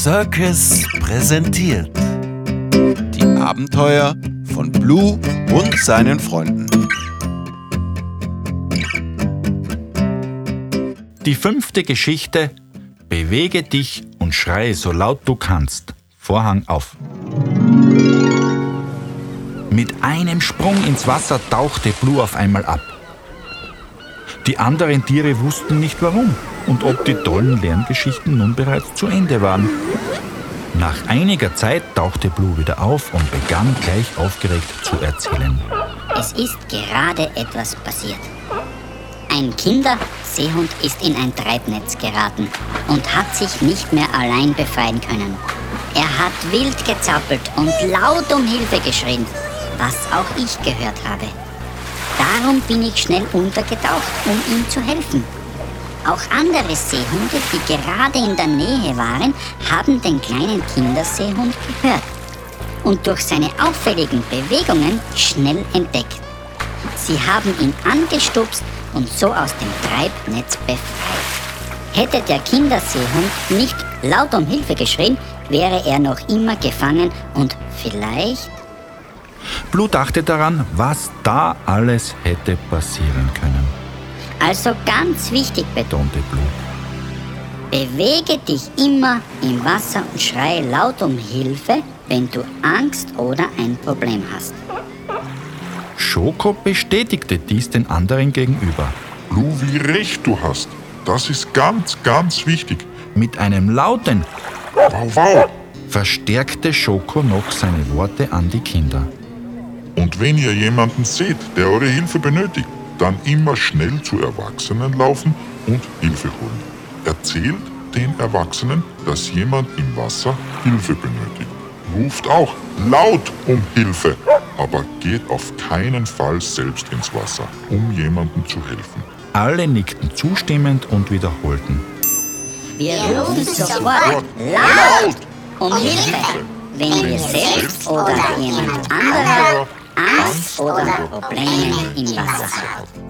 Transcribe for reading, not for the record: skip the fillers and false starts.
Circus präsentiert die Abenteuer von Blue und seinen Freunden. Die 5. Geschichte: Bewege dich und schreie so laut du kannst. Vorhang auf. Mit einem Sprung ins Wasser tauchte Blue auf einmal ab. Die anderen Tiere wussten nicht warum und ob die tollen Lerngeschichten nun bereits zu Ende waren. Nach einiger Zeit tauchte Blue wieder auf und begann gleich aufgeregt zu erzählen. Es ist gerade etwas passiert. Ein Kinderseehund ist in ein Treibnetz geraten und hat sich nicht mehr allein befreien können. Er hat wild gezappelt und laut um Hilfe geschrien, was auch ich gehört habe. Darum bin ich schnell untergetaucht, um ihm zu helfen. Auch andere Seehunde, die gerade in der Nähe waren, haben den kleinen Kinderseehund gehört und durch seine auffälligen Bewegungen schnell entdeckt. Sie haben ihn angestupst und so aus dem Treibnetz befreit. Hätte der Kinderseehund nicht laut um Hilfe geschrien, wäre er noch immer gefangen und vielleicht... Blue dachte daran, was da alles hätte passieren können. Also ganz wichtig, Betonte Blue. bewege dich immer im Wasser und schreie laut um Hilfe, wenn du Angst oder ein Problem hast. Schoko bestätigte dies den anderen gegenüber. Blue, wie recht du hast. Das ist ganz, ganz wichtig. Mit einem lauten Wow, wow. verstärkte Schoko noch seine Worte an die Kinder. Und wenn ihr jemanden seht, der eure Hilfe benötigt, dann immer schnell zu Erwachsenen laufen und Hilfe holen. Erzählt den Erwachsenen, dass jemand im Wasser Hilfe benötigt. Ruft auch laut um Hilfe, aber geht auf keinen Fall selbst ins Wasser, um jemandem zu helfen. Alle nickten zustimmend und wiederholten. Wir rufen sofort laut um Hilfe, wenn wir selbst oder jemand anderer Angst oder Probleme im Wasser haben.